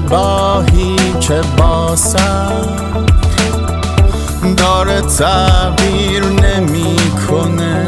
اشتباهی که با سر داره تغییر نمی کنه،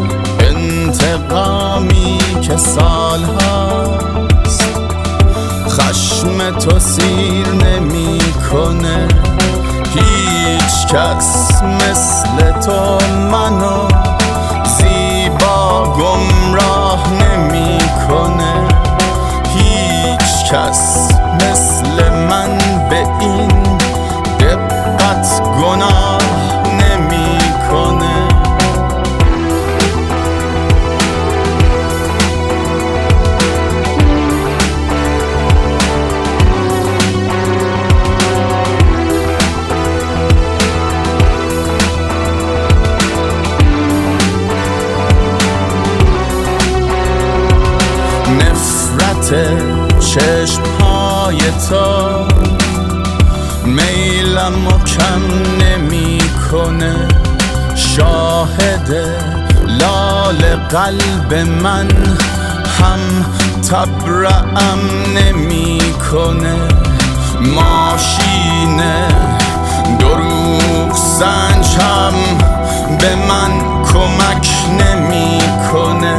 انتقامی که سالهاست خشم تو سیر نمی کنه. هیچ کس مثل تو منو زیبا گمراه نمی کنه، هیچ کس مثل من به این دقت گناه نمی کنه. نفرت چشمهای تو میلم و کم نمی کنه، شاهد لال قلب من هم تبرئم نمی کنه. ماشین دروغ سنج هم به من کمک نمی کنه،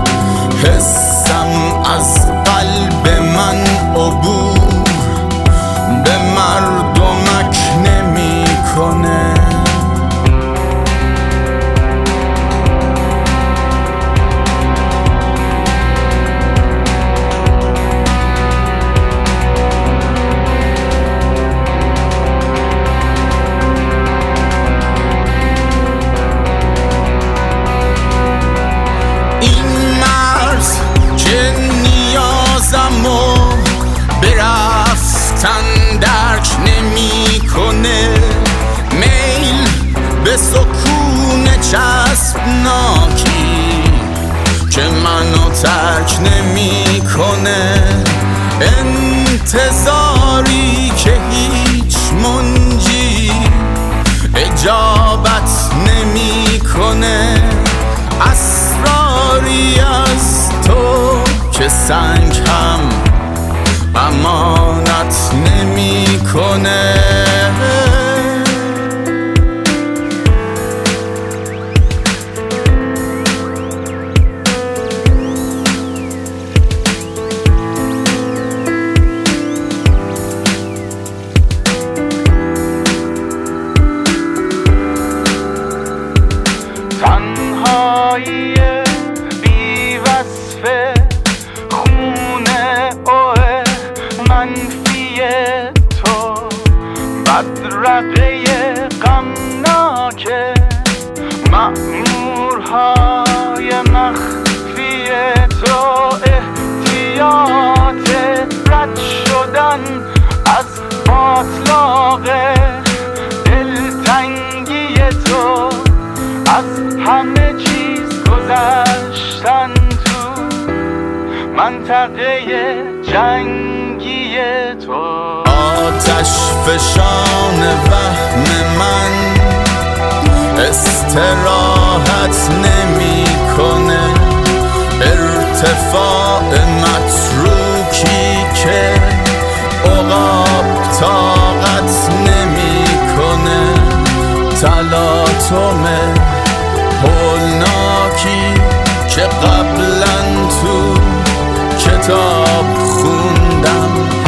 حسم از قلب من عبور به مردمک نمی کنه. این مرز که نیازم و برفتن درک نمی کنه، میل به سکون چسبناکی که منو ترک نمی کنه، انتظاری که هیچ منجی اجابت نمی کنه، اسراری از تو که سنگ هم امانت نمی کنه. تنهایی بی وصفه خونه اوه منفی تو، بدرقه غمناکه مأمورهای مخفی تو، احتیاط رد شدن از باطلاق دلتنگی تو، از همه چیز گذشتن تو منطقه جنگی تو. آتش فشان وهم من استراحت نمی کنه، ارتفاع متروکی که عقاب طاقت نمی کنه، تلاطم هولناکی که قبلا تو کتاب خوندم